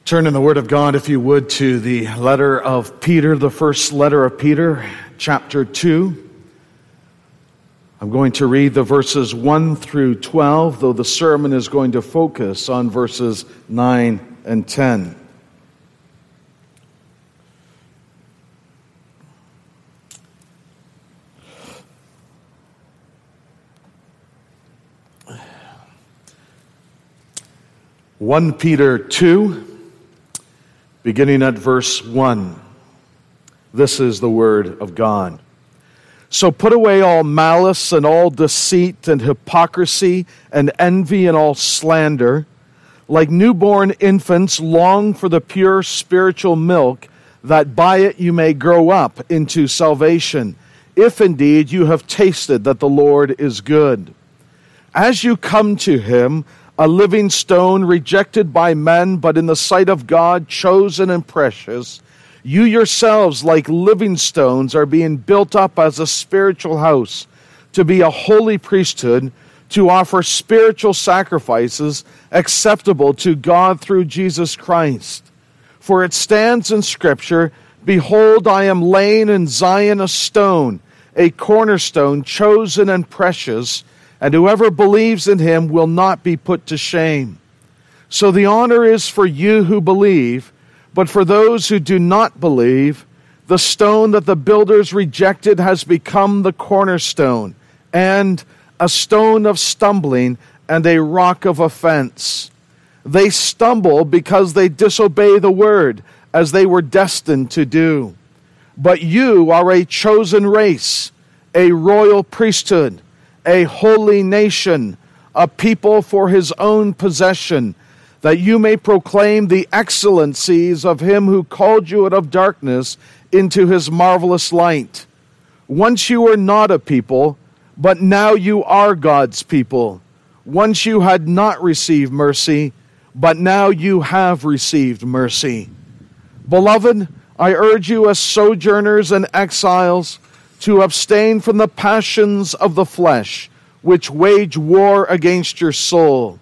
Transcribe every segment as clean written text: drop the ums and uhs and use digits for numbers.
Turn in the Word of God, if you would, to the letter of Peter, the first letter of Peter, chapter 2. I'm going to read the verses 1 through 12, though the sermon is going to focus on verses 9 and 10. (1 Peter 2). Beginning at verse 1, this is the word of God. So put away all malice and all deceit and hypocrisy and envy and all slander. Like newborn infants, long for the pure spiritual milk, that by it you may grow up into salvation, if indeed you have tasted that the Lord is good. As you come to him, a living stone rejected by men, but in the sight of God chosen and precious, you yourselves, like living stones, are being built up as a spiritual house, to be a holy priesthood, to offer spiritual sacrifices acceptable to God through Jesus Christ. For it stands in Scripture, "Behold, I am laying in Zion a stone, a cornerstone, chosen and precious, and whoever believes in him will not be put to shame." So the honor is for you who believe, but for those who do not believe, the stone that the builders rejected has become the cornerstone, and a stone of stumbling and a rock of offense. They stumble because they disobey the word, as they were destined to do. But you are a chosen race, a royal priesthood, a holy nation, a people for his own possession, that you may proclaim the excellencies of him who called you out of darkness into his marvelous light. Once you were not a people, but now you are God's people. Once you had not received mercy, but now you have received mercy. Beloved, I urge you as sojourners and exiles to abstain from the passions of the flesh, which wage war against your soul.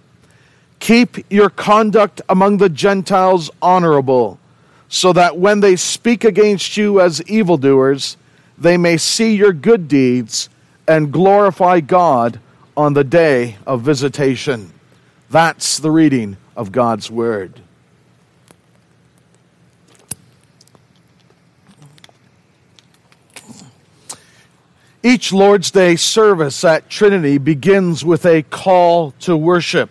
Keep your conduct among the Gentiles honorable, so that when they speak against you as evildoers, they may see your good deeds and glorify God on the day of visitation. That's the reading of God's Word. Each Lord's Day service at Trinity begins with a call to worship.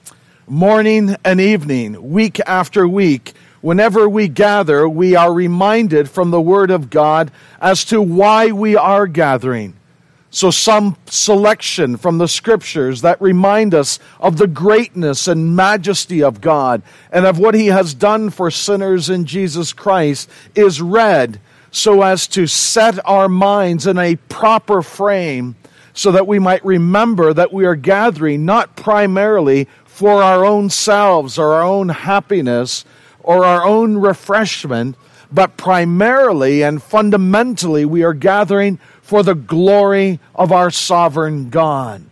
Morning and evening, week after week, whenever we gather, we are reminded from the Word of God as to why we are gathering. So some selection from the Scriptures that remind us of the greatness and majesty of God and of what He has done for sinners in Jesus Christ is read, so as to set our minds in a proper frame so that we might remember that we are gathering not primarily for our own selves or our own happiness or our own refreshment, but primarily and fundamentally we are gathering for the glory of our sovereign God.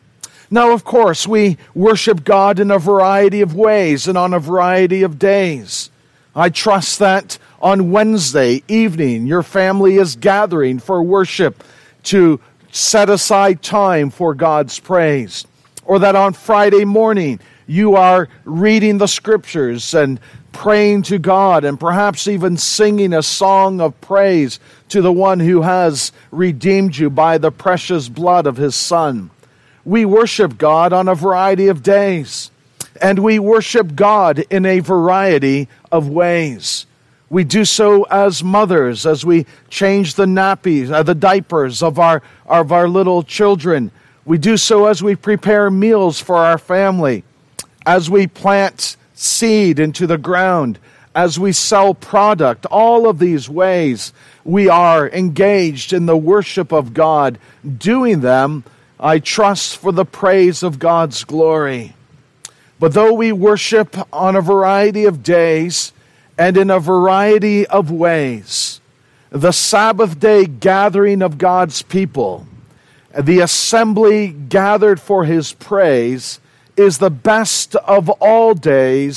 Now, of course, we worship God in a variety of ways and on a variety of days. I trust that on Wednesday evening, your family is gathering for worship to set aside time for God's praise. Or that on Friday morning, you are reading the Scriptures and praying to God and perhaps even singing a song of praise to the one who has redeemed you by the precious blood of His Son. We worship God on a variety of days. And we worship God in a variety of ways. We do so as mothers, as we change the nappies, the diapers of our little children. We do so as we prepare meals for our family, as we plant seed into the ground, as we sell product. All of these ways we are engaged in the worship of God, doing them, I trust, for the praise of God's glory. But though we worship on a variety of days and in a variety of ways, the Sabbath day gathering of God's people, the assembly gathered for His praise, is the best of all days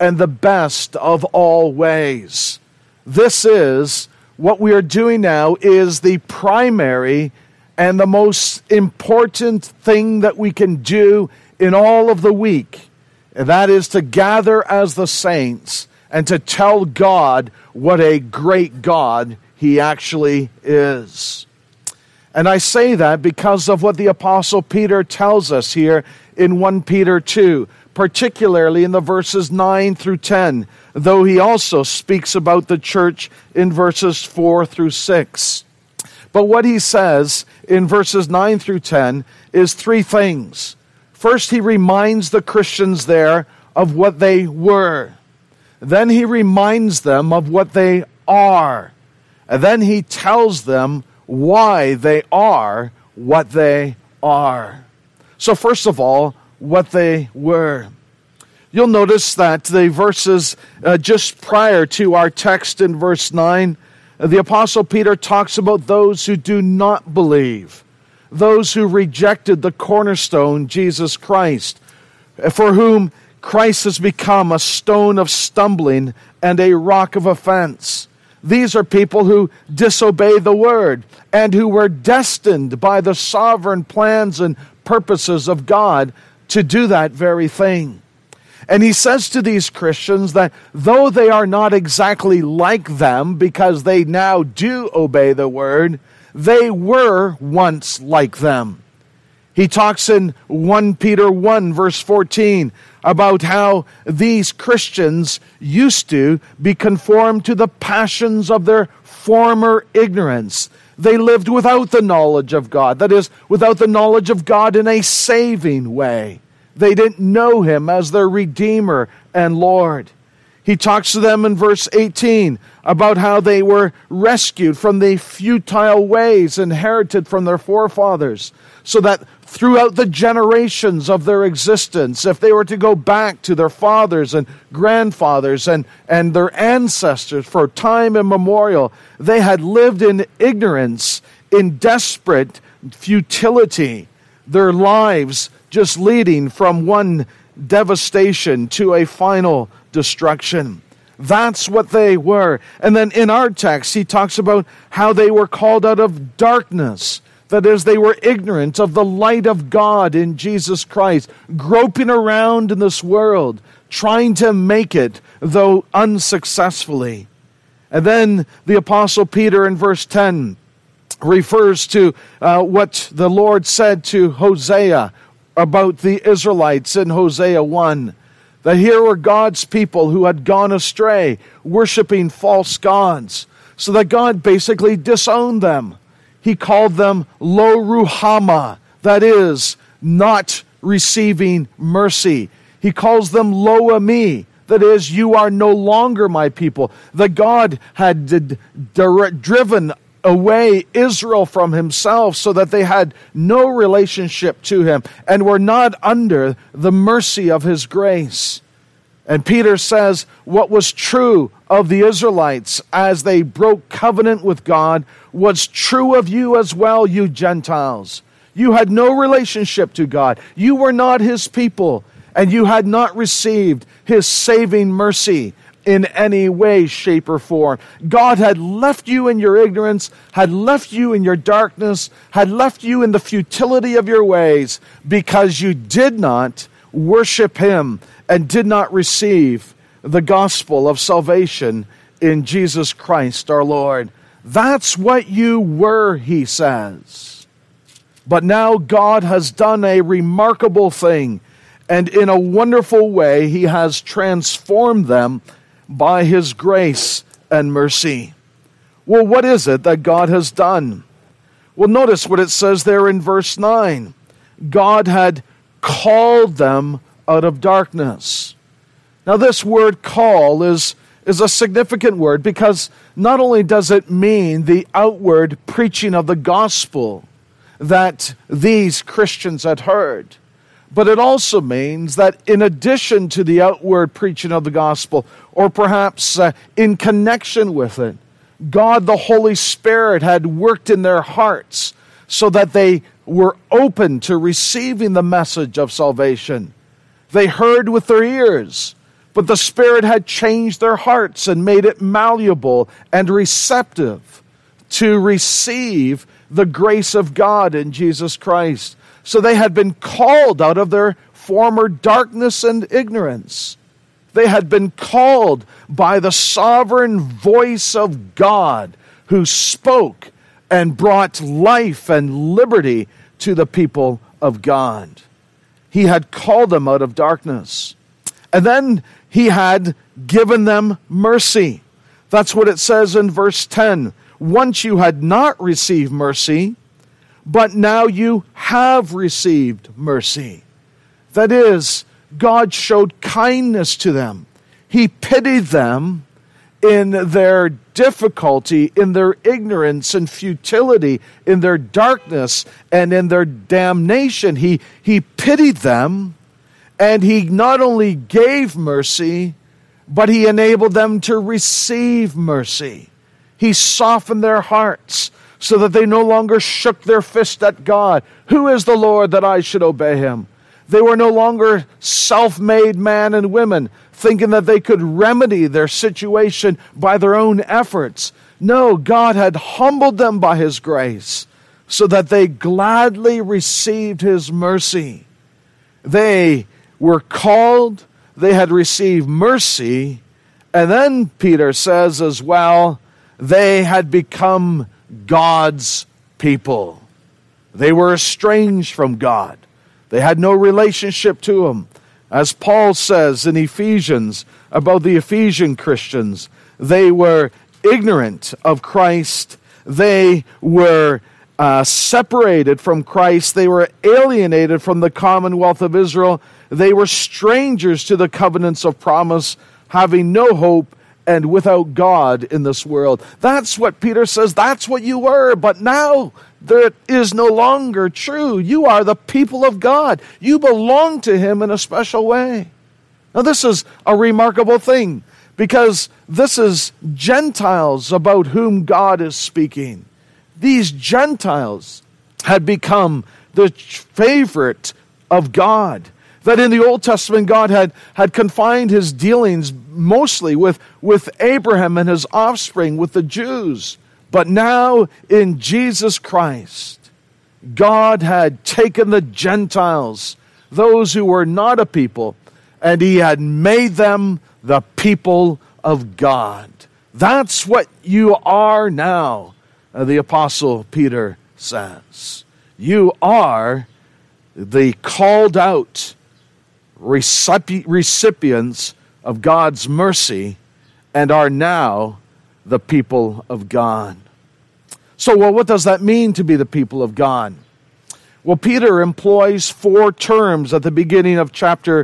and the best of all ways. This is what we are doing now is the primary and the most important thing that we can do in all of the week. And that is to gather as the saints and to tell God what a great God He actually is. And I say that because of what the Apostle Peter tells us here in 1 Peter 2, particularly in the verses 9 through 10, though he also speaks about the church in verses 4 through 6. But what he says in verses 9 through 10 is three things. First, he reminds the Christians there of what they were. Then he reminds them of what they are. And then he tells them why they are what they are. So first of all, what they were. You'll notice that the verses just prior to our text in verse 9, the Apostle Peter talks about those who do not believe, those who rejected the cornerstone, Jesus Christ, for whom Christ has become a stone of stumbling and a rock of offense. These are people who disobey the word and who were destined by the sovereign plans and purposes of God to do that very thing. And he says to these Christians that though they are not exactly like them because they now do obey the word, they were once like them. He talks in 1 Peter 1 verse 14 about how these Christians used to be conformed to the passions of their former ignorance. They lived without the knowledge of God, that is, without the knowledge of God in a saving way. They didn't know Him as their Redeemer and Lord. He talks to them in verse 18 about how they were rescued from the futile ways inherited from their forefathers, so that throughout the generations of their existence, if they were to go back to their fathers and grandfathers and their ancestors for time immemorial, they had lived in ignorance, in desperate futility, their lives just leading from one devastation to a final destruction. That's what they were. And then in our text, he talks about how they were called out of darkness. That is, they were ignorant of the light of God in Jesus Christ, groping around in this world, trying to make it, though unsuccessfully. And then the Apostle Peter in verse 10 refers to what the Lord said to Hosea about the Israelites in Hosea 1. That here were God's people who had gone astray, worshiping false gods, so that God basically disowned them. He called them lo ruhama, that is, not receiving mercy. He calls them lo ami, that is, you are no longer my people. That God had driven away Israel from Himself so that they had no relationship to Him and were not under the mercy of His grace. And Peter says what was true of the Israelites as they broke covenant with God was true of you as well, you Gentiles. You had no relationship to God. You were not His people, and you had not received His saving mercy in any way, shape, or form. God had left you in your ignorance, had left you in your darkness, had left you in the futility of your ways because you did not worship Him and did not receive the gospel of salvation in Jesus Christ our Lord. That's what you were, he says. But now God has done a remarkable thing, and in a wonderful way He has transformed them by His grace and mercy. Well, what is it that God has done? Well, notice what it says there in verse 9. God had called them out of darkness. Now, this word call is a significant word because not only does it mean the outward preaching of the gospel that these Christians had heard, but it also means that in addition to the outward preaching of the gospel, or perhaps in connection with it, God the Holy Spirit had worked in their hearts so that they were open to receiving the message of salvation. They heard with their ears, But the Spirit had changed their hearts and made it malleable and receptive to receive the grace of God in Jesus Christ. So they had been called out of their former darkness and ignorance. They had been called by the sovereign voice of God, who spoke and brought life and liberty to the people of God. He had called them out of darkness. And then he had given them mercy. That's what it says in verse 10. Once you had not received mercy, but now you have received mercy. That is, God showed kindness to them. He pitied them in their difficulty, in their ignorance and futility, in their darkness and in their damnation. He pitied them, and he not only gave mercy, but he enabled them to receive mercy. He softened their hearts so that they no longer shook their fist at God. Who is the Lord that I should obey him? They were no longer self-made men and women thinking that they could remedy their situation by their own efforts. No, God had humbled them by his grace so that they gladly received his mercy. They were called, they had received mercy, and then Peter says as well, they had become God's people. They were estranged from God. They had no relationship to him. As Paul says in Ephesians about the Ephesian Christians, they were ignorant of Christ. They were separated from Christ. They were alienated from the commonwealth of Israel. They were strangers to the covenants of promise, having no hope and without God in this world. That's what Peter says. That's what you were. But now that is no longer true. You are the people of God. You belong to him in a special way. Now this is a remarkable thing, because this is Gentiles about whom God is speaking. These Gentiles had become the favorite of God. That in the Old Testament, God had confined his dealings mostly with Abraham and his offspring, with the Jews. But now in Jesus Christ, God had taken the Gentiles, those who were not a people, and he had made them the people of God. That's what you are now, the Apostle Peter says. You are the called out recipients of God's mercy and are now the people of God. So, what does that mean to be the people of God? Well, Peter employs four terms at the beginning of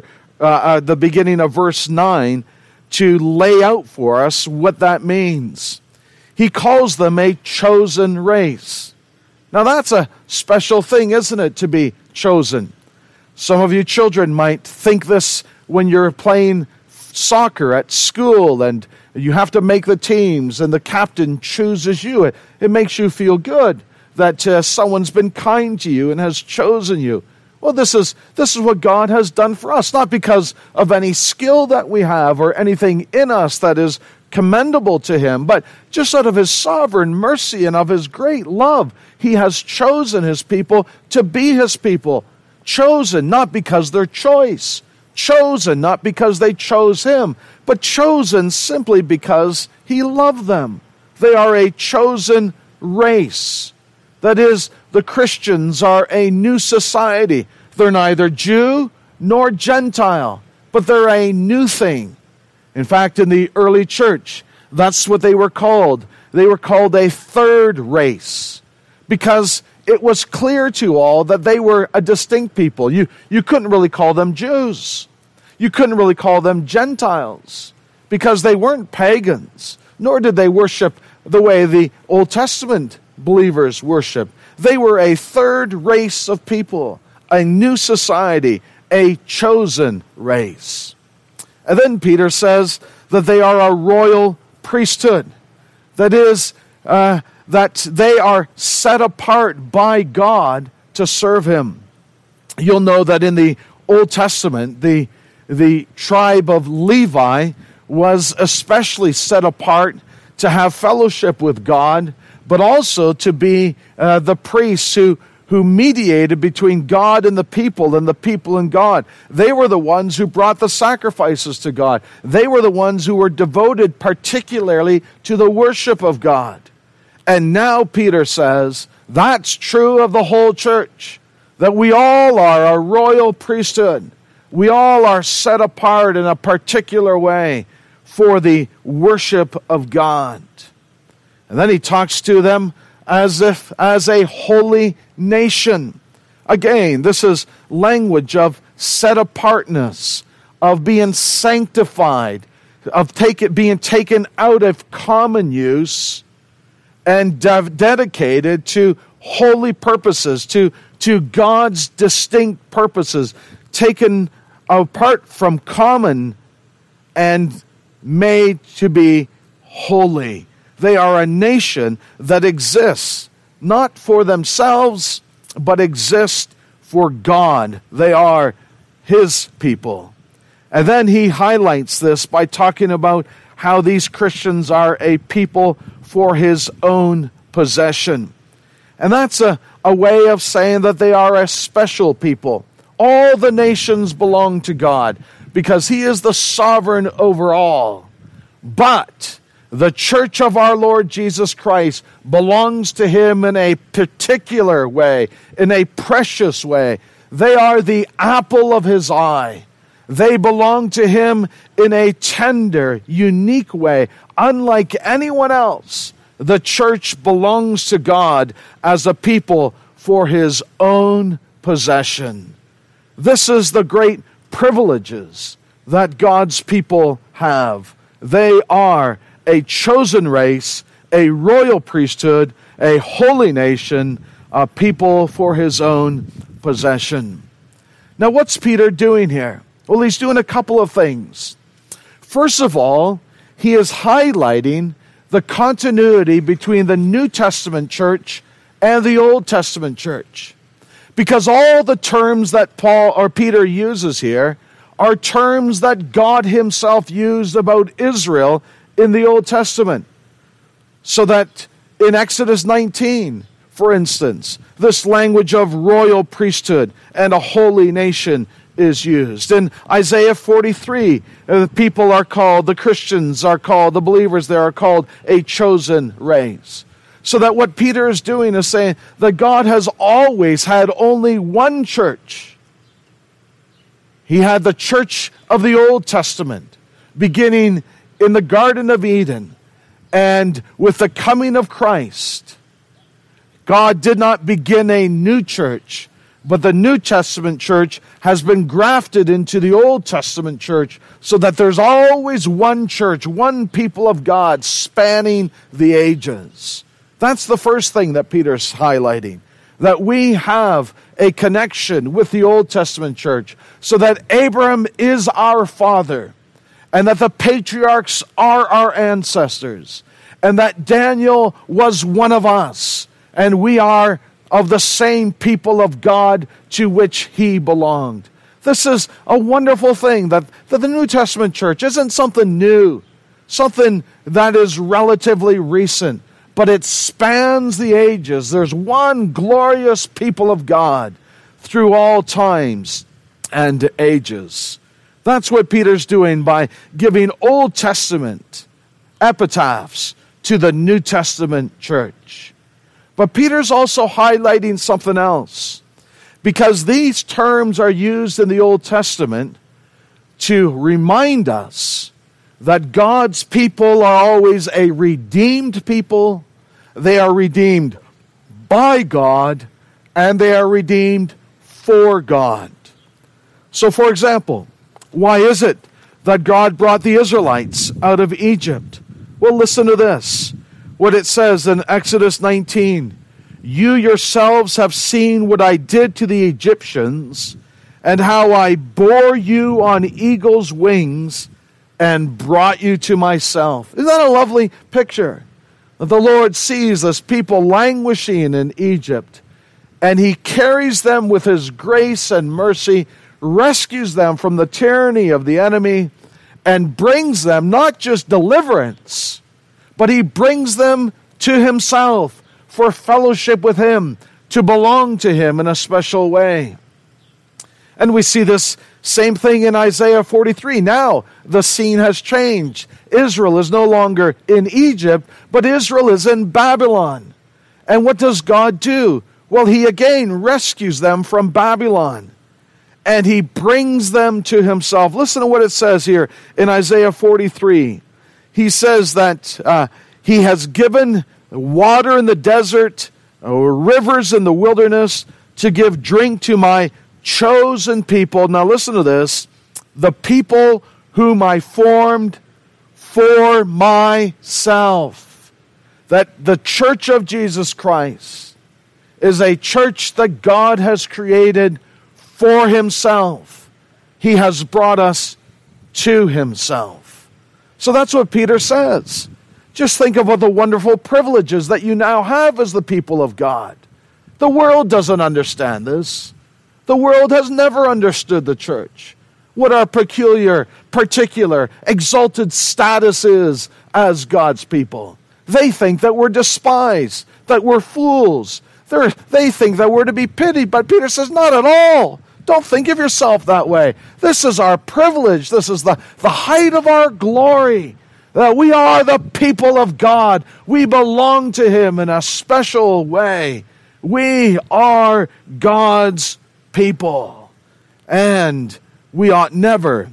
the beginning of verse 9 to lay out for us what that means. He calls them a chosen race. Now, that's a special thing, isn't it, to be chosen? Some of you children might think this when you're playing soccer at school and you have to make the teams and the captain chooses you. It makes you feel good that someone's been kind to you and has chosen you. Well, this is what God has done for us, not because of any skill that we have or anything in us that is commendable to him, but just out of his sovereign mercy and of his great love, he has chosen his people to be his people. Chosen not because their choice, chosen not because they chose him, but chosen simply because he loved them. They are a chosen race. That is, the Christians are a new society. They're neither Jew nor Gentile, but they're a new thing. In fact, in the early church, that's what they were called. They were called a third race, because it was clear to all that they were a distinct people. You couldn't really call them Jews. You couldn't really call them Gentiles, because they weren't pagans, nor did they worship the way the Old Testament believers worship. They were a third race of people, a new society, a chosen race. And then Peter says that they are a royal priesthood. That is, that they are set apart by God to serve him. You'll know that in the Old Testament, the the tribe of Levi was especially set apart to have fellowship with God, but also to be the priests who mediated between God and the people and God. They were the ones who brought the sacrifices to God. They were the ones who were devoted particularly to the worship of God. And now Peter says, that's true of the whole church, that we all are a royal priesthood. We all are set apart in a particular way for the worship of God. And then he talks to them as a holy nation. Again, this is language of set apartness, of being sanctified, of being taken out of common use and dedicated to holy purposes, to God's distinct purposes, taken apart from common and made to be holy. They are a nation that exists not for themselves, but exists for God. They are His people. And then he highlights this by talking about how these Christians are a people for His own possession. And that's a way of saying that they are a special people. All the nations belong to God because He is the sovereign over all. But the church of our Lord Jesus Christ belongs to Him in a particular way, in a precious way. They are the apple of His eye. They belong to Him in a tender, unique way. Unlike anyone else, the church belongs to God as a people for His own possession. This is the great privileges that God's people have. They are a chosen race, a royal priesthood, a holy nation, a people for His own possession. Now, what's Peter doing here? Well, he's doing a couple of things. First of all, he is highlighting the continuity between the New Testament church and the Old Testament church. Because all the terms that Peter uses here are terms that God Himself used about Israel in the Old Testament. So that in Exodus 19, for instance, this language of royal priesthood and a holy nation is used. In Isaiah 43, the Christians are called, the believers there are called a chosen race. So that what Peter is doing is saying that God has always had only one church. He had the church of the Old Testament, beginning in the Garden of Eden, and with the coming of Christ, God did not begin a new church, but the New Testament church has been grafted into the Old Testament church so that there's always one church, one people of God spanning the ages. That's the first thing that Peter's highlighting, that we have a connection with the Old Testament church so that Abraham is our father and that the patriarchs are our ancestors and that Daniel was one of us and we are of the same people of God to which he belonged. This is a wonderful thing, that the New Testament church isn't something new, something that is relatively recent, but it spans the ages. There's one glorious people of God through all times and ages. That's what Peter's doing by giving Old Testament epitaphs to the New Testament church. But Peter's also highlighting something else, because these terms are used in the Old Testament to remind us that God's people are always a redeemed people. They are redeemed by God, and they are redeemed for God. So, for example, why is it that God brought the Israelites out of Egypt? Well, listen to this. What it says in Exodus 19, "You yourselves have seen what I did to the Egyptians, and how I bore you on eagle's wings and brought you to myself." Isn't that a lovely picture? The Lord sees this people languishing in Egypt, and He carries them with His grace and mercy rescues them from the tyranny of the enemy and brings them not just deliverance, but he brings them to himself for fellowship with him, to belong to him in a special way. And we see this same thing in Isaiah 43. Now the scene has changed. Israel is no longer in Egypt, but Israel is in Babylon. And what does God do? Well, he again rescues them from Babylon. And he brings them to himself. Listen to what it says here in Isaiah 43. He says that he has given water in the desert, rivers in the wilderness, to give drink to my chosen people. Now listen to this. The people whom I formed for myself. That the church of Jesus Christ is a church that God has created for himself. He has brought us to himself. So that's what Peter says. Just think of all the wonderful privileges that you now have as the people of God. The world doesn't understand this. The world has never understood the church. What our peculiar, particular, exalted status is as God's people. They think that we're despised, that we're fools. They think that we're to be pitied, but Peter says, not at all. Don't think of yourself that way. This is our privilege. This is the height of our glory. That we are the people of God. We belong to him in a special way. We are God's people. And we ought never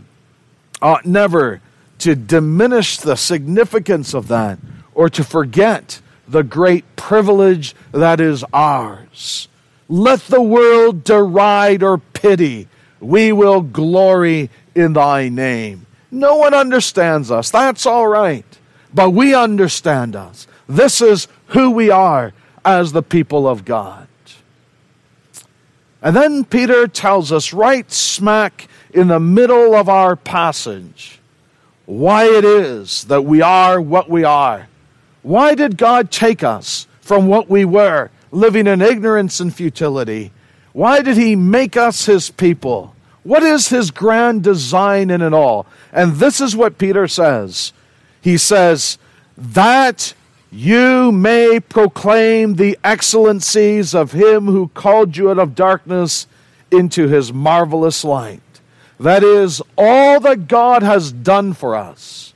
to diminish the significance of that or to forget the great privilege that is ours. Let the world deride or pity. We will glory in thy name. No one understands us. That's all right. But we understand us. This is who we are as the people of God. And then Peter tells us right smack in the middle of our passage why it is that we are what we are. Why did God take us from what we were, living in ignorance and futility? Why did he make us his people? What is his grand design in it all? And this is what Peter says. He says, that you may proclaim the excellencies of him who called you out of darkness into his marvelous light. That is, all that God has done for us,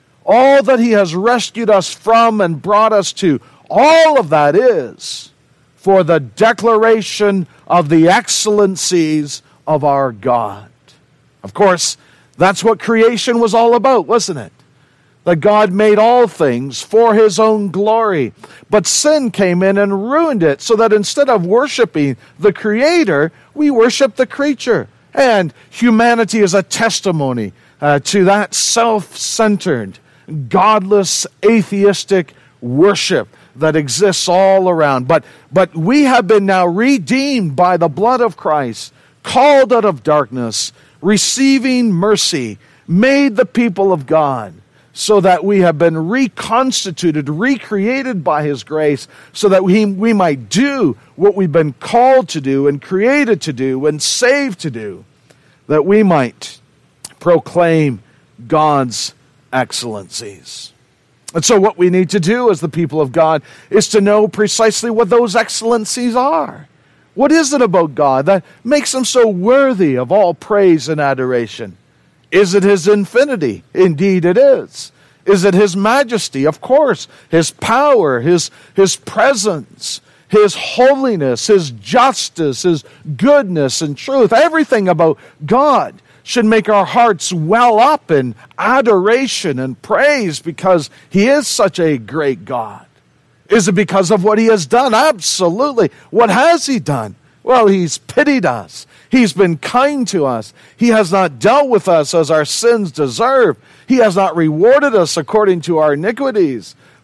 all that he has rescued us from and brought us to, all of that is for the declaration of the excellencies of our God. Of course, that's what creation was all about, wasn't it? That God made all things for his own glory. But sin came in and ruined it, so that instead of worshiping the Creator, we worship the creature. And humanity is a testimony to that self-centered, godless, atheistic worship that exists all around. But we have been now redeemed by the blood of Christ, called out of darkness, receiving mercy, made the people of God, so that we have been reconstituted, recreated by his grace, so that we might do what we've been called to do and created to do and saved to do, that we might proclaim God's excellencies. And so what we need to do as the people of God is to know precisely what those excellencies are. What is it about God that makes him so worthy of all praise and adoration? Is it his infinity? Indeed it is. Is it his majesty? Of course. His power, his presence, his holiness, his justice, his goodness and truth. Everything about God should make our hearts well up in adoration and praise because he is such a great God. Is it because of what he has done? Absolutely. What has he done? Well, he's pitied us. He's been kind to us. He has not dealt with us as our sins deserve. He has not rewarded us according to our iniquities,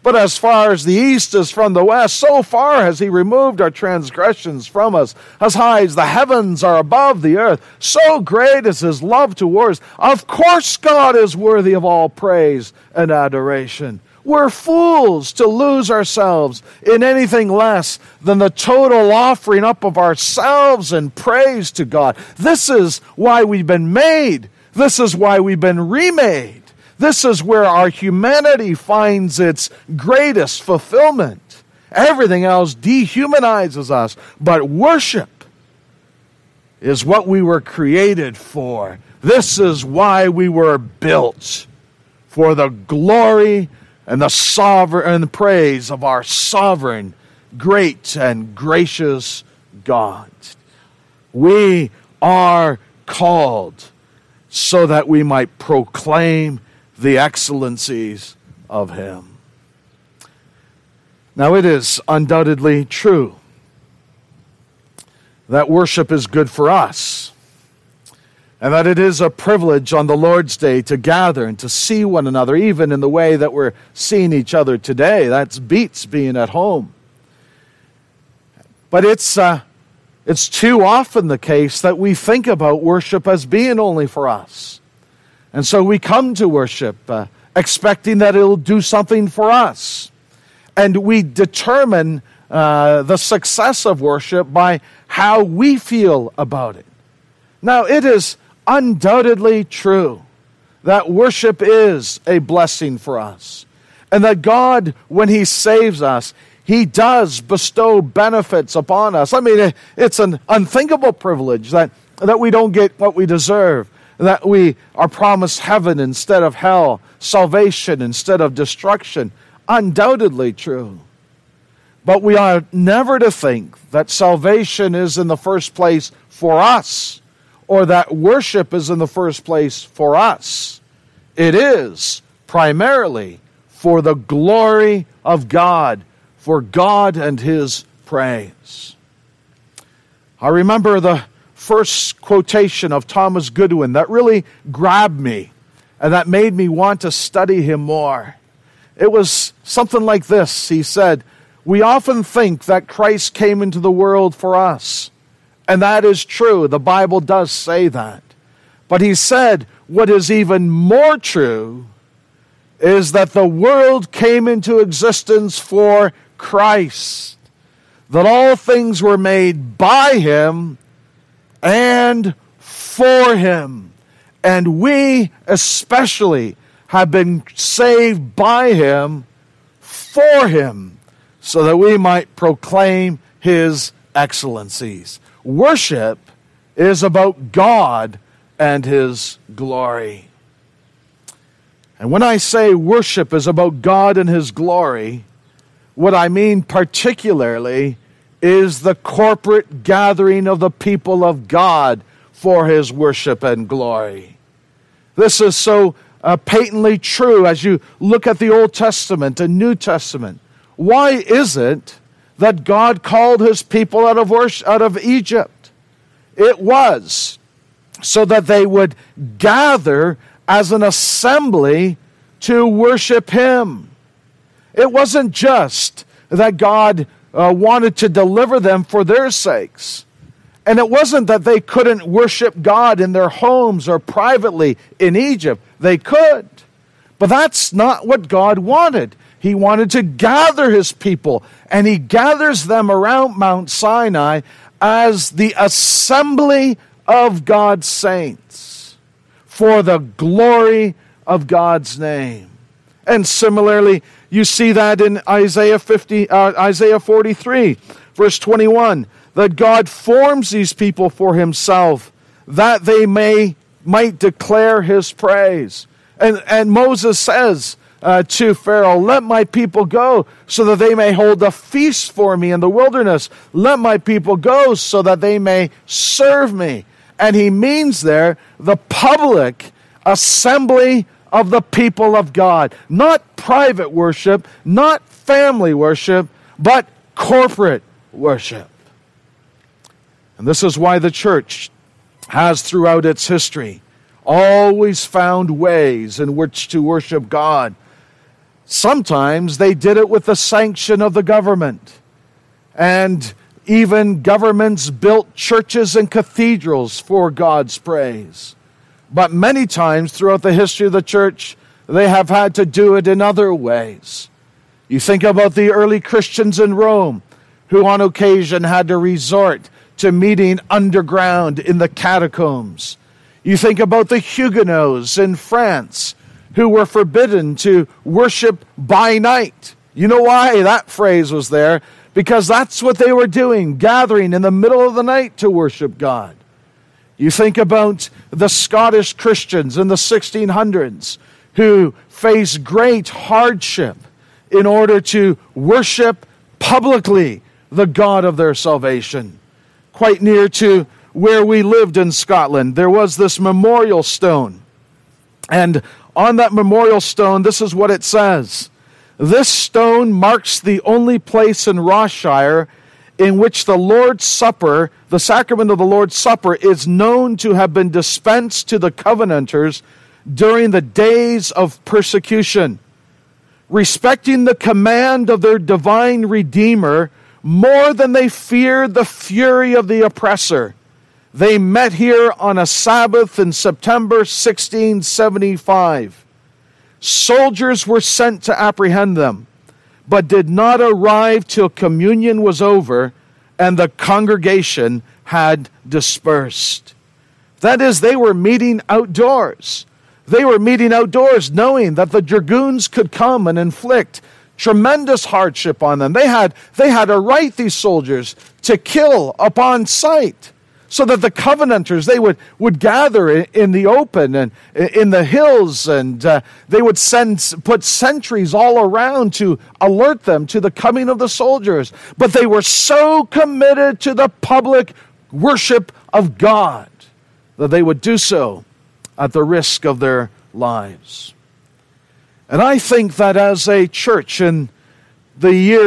But as far as the east is from the west, so far has he removed our transgressions from us. As high as the heavens are above the earth, so great is his love towards us. Of course God is worthy of all praise and adoration. We're fools to lose ourselves in anything less than the total offering up of ourselves in praise to God. This is why we've been made. This is why we've been remade. This is where our humanity finds its greatest fulfillment. Everything else dehumanizes us, but worship is what we were created for. This is why we were built, for the glory and the sovereign and the praise of our sovereign, great and gracious God. We are called so that we might proclaim the excellencies of him. Now, it is undoubtedly true that worship is good for us, and that it is a privilege on the Lord's Day to gather and to see one another, even in the way that we're seeing each other today. That beats being at home. But it's too often the case that we think about worship as being only for us. And so we come to worship expecting that it'll do something for us. And we determine the success of worship by how we feel about it. Now, it is undoubtedly true that worship is a blessing for us, and that God, when he saves us, he does bestow benefits upon us. I mean, it's an unthinkable privilege that we don't get what we deserve, that we are promised heaven instead of hell, salvation instead of destruction. Undoubtedly true. But we are never to think that salvation is in the first place for us, or that worship is in the first place for us. It is primarily for the glory of God, for God and his praise. I remember the first quotation of Thomas Goodwin that really grabbed me and that made me want to study him more. It was something like this. He said, "We often think that Christ came into the world for us. And that is true. The Bible does say that. But he said, what is even more true is that the world came into existence for Christ. That all things were made by him and for him. And we especially have been saved by him for him, so that we might proclaim his excellencies." Worship is about God and his glory. And when I say worship is about God and his glory, what I mean particularly is the corporate gathering of the people of God for his worship and glory. This is so patently true as you look at the Old Testament and New Testament. Why is it that God called his people out of Egypt? It was so that they would gather as an assembly to worship him. It wasn't just that God wanted to deliver them for their sakes. And it wasn't that they couldn't worship God in their homes or privately in Egypt. They could. But that's not what God wanted. He wanted to gather his people, and he gathers them around Mount Sinai as the assembly of God's saints for the glory of God's name. And similarly, you see that in Isaiah 43, verse 21, that God forms these people for himself, that they might declare his praise. And Moses says to Pharaoh, "Let my people go so that they may hold a feast for me in the wilderness. Let my people go so that they may serve me." And he means there the public assembly of the people of God. Not private worship, not family worship, but corporate worship. And this is why the church has throughout its history always found ways in which to worship God Sometimes they did it with the sanction of the government. And even governments built churches and cathedrals for God's praise. But many times throughout the history of the church, they have had to do it in other ways. You think about the early Christians in Rome, who on occasion had to resort to meeting underground in the catacombs. You think about the Huguenots in France, who were forbidden to worship by night. You know why that phrase was there? Because that's what they were doing, gathering in the middle of the night to worship God. You think about the Scottish Christians in the 1600s who faced great hardship in order to worship publicly the God of their salvation. Quite near to where we lived in Scotland, there was this memorial stone. And on that memorial stone, this is what it says. This stone marks the only place in Ross-shire in which the Lord's Supper, the sacrament of the Lord's Supper, is known to have been dispensed to the Covenanters during the days of persecution. Respecting the command of their divine Redeemer more than they feared the fury of the oppressor, they met here on a Sabbath in September 1675. Soldiers were sent to apprehend them, but did not arrive till communion was over and the congregation had dispersed. That is, they were meeting outdoors. They were meeting outdoors knowing that the dragoons could come and inflict tremendous hardship on them. They had a right, these soldiers, to kill upon sight, so that the Covenanters, they would gather in the open and in the hills, and they would put sentries all around to alert them to the coming of the soldiers. But they were so committed to the public worship of God that they would do so at the risk of their lives. And I think that as a church in the year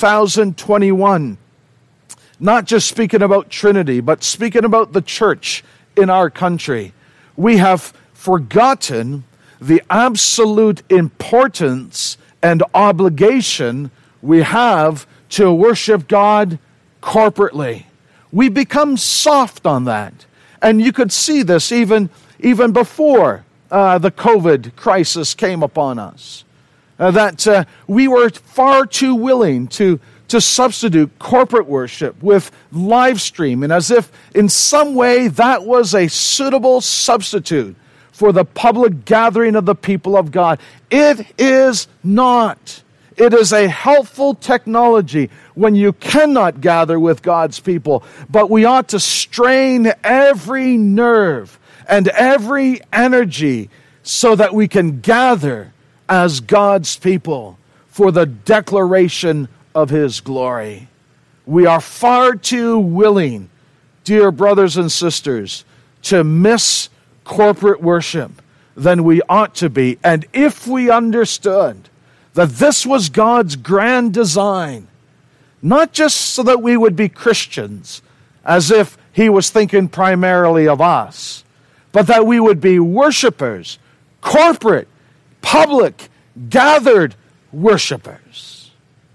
2021, not just speaking about Trinity, but speaking about the church in our country, we have forgotten the absolute importance and obligation we have to worship God corporately. We become soft on that. And you could see this even before the COVID crisis came upon us. That we were far too willing to substitute corporate worship with live streaming, as if in some way that was a suitable substitute for the public gathering of the people of God. It is not. It is a helpful technology when you cannot gather with God's people, but we ought to strain every nerve and every energy so that we can gather as God's people for the declaration of His glory. We are far too willing, dear brothers and sisters, to miss corporate worship than we ought to be. And if we understood that this was God's grand design, not just so that we would be Christians, as if He was thinking primarily of us, but that we would be worshipers, corporate, public, gathered worshipers,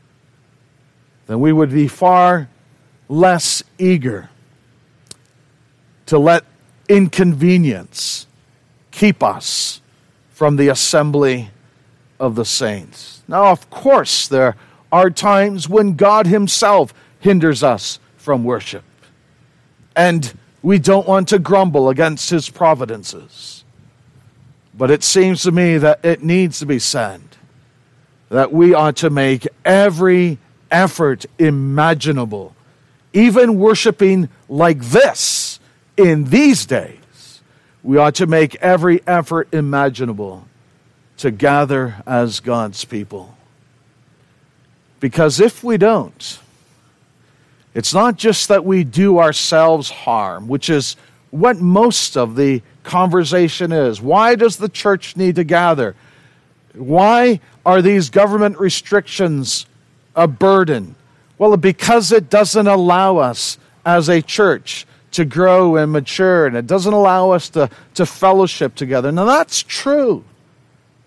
then we would be far less eager to let inconvenience keep us from the assembly of the saints. Now, of course, there are times when God Himself hinders us from worship, and we don't want to grumble against His providences. But it seems to me that it needs to be said that we ought to make every effort imaginable, even worshiping like this in these days. We ought to make every effort imaginable to gather as God's people. Because if we don't, it's not just that we do ourselves harm, which is what most of the conversation is. Why does the church need to gather? Why are these government restrictions a burden? Well, because it doesn't allow us as a church to grow and mature, and it doesn't allow us to fellowship together. Now, that's true.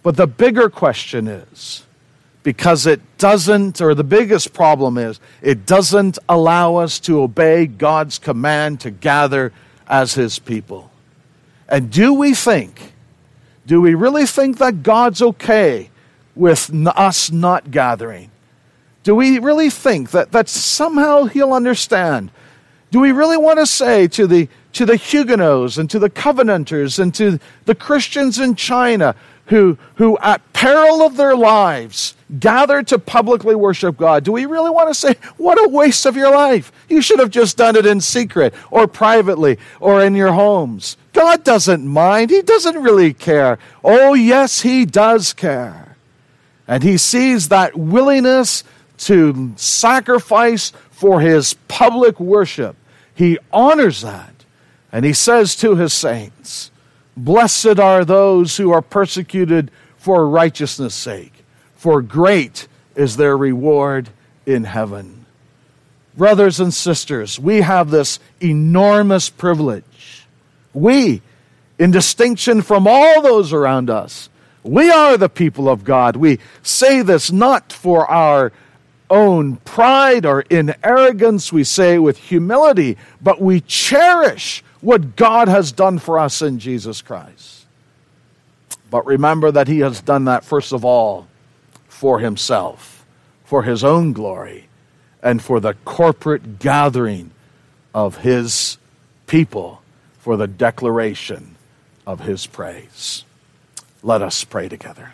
But the bigger question is, because it doesn't, or the biggest problem is, it doesn't allow us to obey God's command to gather as his people. And do we really think that God's okay with us not gathering? Do we really think that somehow he'll understand? Do we really want to say to the Huguenots and to the Covenanters and to the Christians in China who at peril of their lives gather to publicly worship God, do we really want to say, what a waste of your life? You should have just done it in secret or privately or in your homes. God doesn't mind. He doesn't really care. Oh, yes, he does care. And he sees that willingness to sacrifice for his public worship. He honors that. And he says to his saints, blessed are those who are persecuted for righteousness' sake, for great is their reward in heaven. Brothers and sisters, we have this enormous privilege. We, in distinction from all those around us, we are the people of God. We say this not for our own pride or in arrogance. We say with humility, but we cherish what God has done for us in Jesus Christ. But remember that he has done that first of all for himself, for his own glory, and for the corporate gathering of his people, for the declaration of his praise. Let us pray together.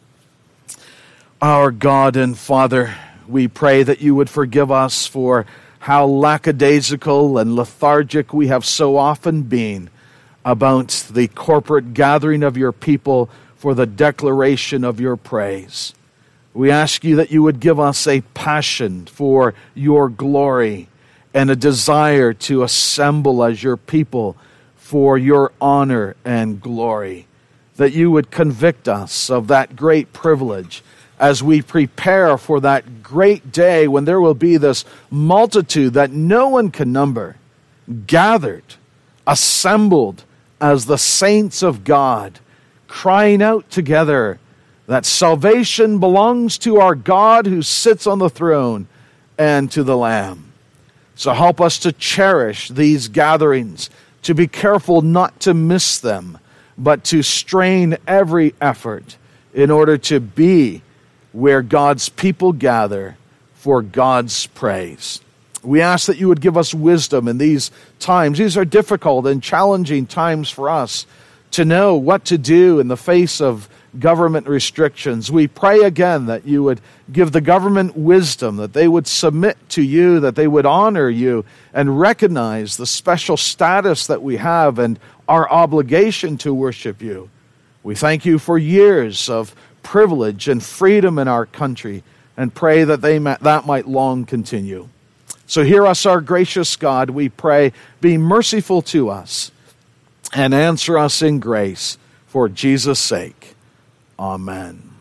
Our God and Father, we pray that you would forgive us for how lackadaisical and lethargic we have so often been about the corporate gathering of your people for the declaration of your praise. We ask you that you would give us a passion for your glory and a desire to assemble as your people for your honor and glory. That you would convict us of that great privilege as we prepare for that great day when there will be this multitude that no one can number, gathered, assembled as the saints of God, crying out together that salvation belongs to our God who sits on the throne and to the Lamb. So help us to cherish these gatherings, to be careful not to miss them, but to strain every effort in order to be where God's people gather for God's praise. We ask that you would give us wisdom in these times. These are difficult and challenging times for us to know what to do in the face of government restrictions. We pray again that you would give the government wisdom, that they would submit to you, that they would honor you and recognize the special status that we have and our obligation to worship you. We thank you for years of privilege and freedom in our country and pray that that might long continue. So hear us, our gracious God, we pray, be merciful to us and answer us in grace for Jesus' sake. Amen.